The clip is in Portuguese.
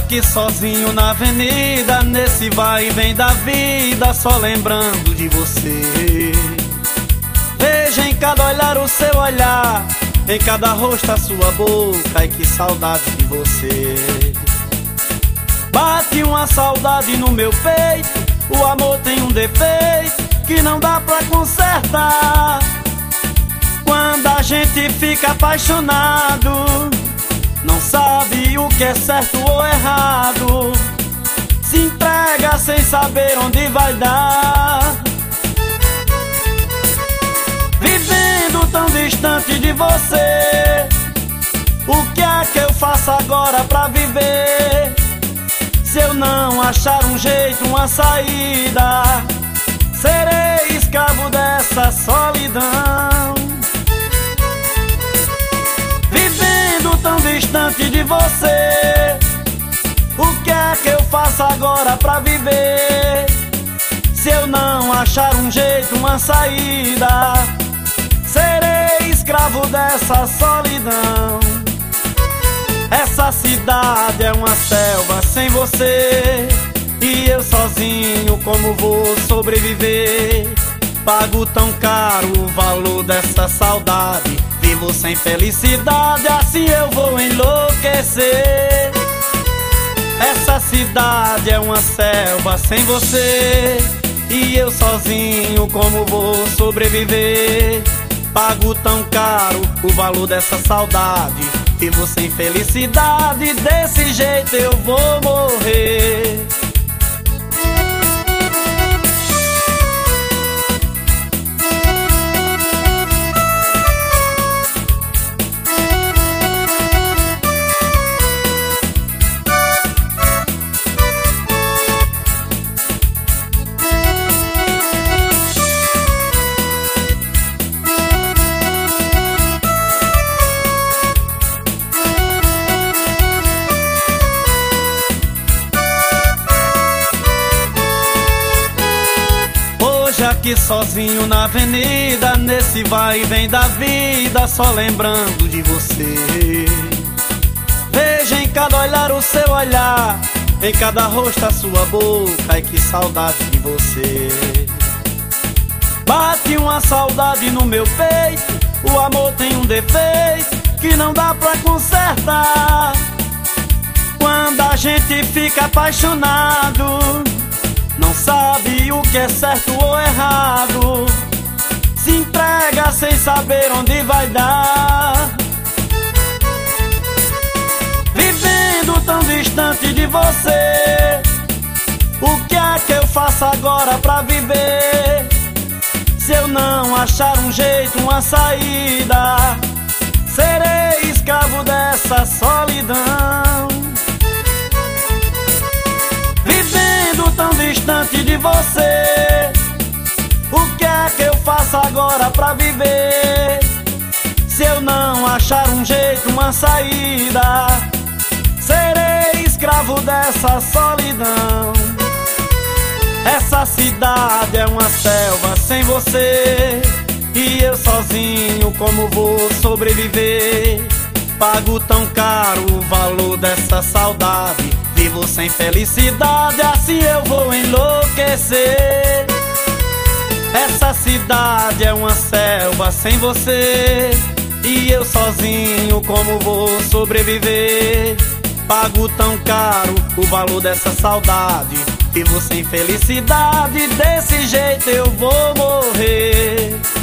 aqui sozinho na avenida, nesse vai e vem da vida, só lembrando de você. Veja em cada olhar o seu olhar, em cada rosto a sua boca, ai que saudade de você. Bate uma saudade no meu peito, o amor tem um defeito que não dá pra consertar. Quando a gente fica apaixonado, não sabe o que é certo ou errado, se entrega sem saber onde vai dar. Vivendo tão distante de você, o que é que eu faço agora pra viver? Se eu não achar um jeito, uma saída, serei escravo dessa solidão. Vivendo tão distante de você, o que é que eu faço agora pra viver? Se eu não achar um jeito, uma saída, serei escravo dessa solidão. Essa cidade é uma selva sem você, e eu sozinho como vou sobreviver? Pago tão caro o valor dessa saudade, vivo sem felicidade, assim eu vou enlouquecer. Essa cidade é uma selva sem você, e eu sozinho como vou sobreviver? Pago tão caro o valor dessa saudade, vivo sem felicidade, desse jeito eu vou morrer. Aqui sozinho na avenida, nesse vai e vem da vida, só lembrando de você. Veja em cada olhar o seu olhar, em cada rosto a sua boca, ai que saudade de você. Bate uma saudade no meu peito, o amor tem um defeito que não dá pra consertar. Quando a gente fica apaixonado, não sabe o que é certo ou errado, se entrega sem saber onde vai dar. Vivendo tão distante de você, o que é que eu faço agora pra viver? Se eu não achar um jeito, uma saída, serei escravo dessa solidão. Vivendo tão distante de você, o que é que eu faço agora pra viver? Se eu não achar um jeito, uma saída, serei escravo dessa solidão. Essa cidade é uma selva sem você, e eu sozinho como vou sobreviver? Pago tão caro o valor dessa saudade, vivo sem felicidade, assim eu vou enlouquecer. Essa cidade é uma selva sem você, e eu sozinho como vou sobreviver? Pago tão caro o valor dessa saudade, vivo sem felicidade, desse jeito eu vou morrer.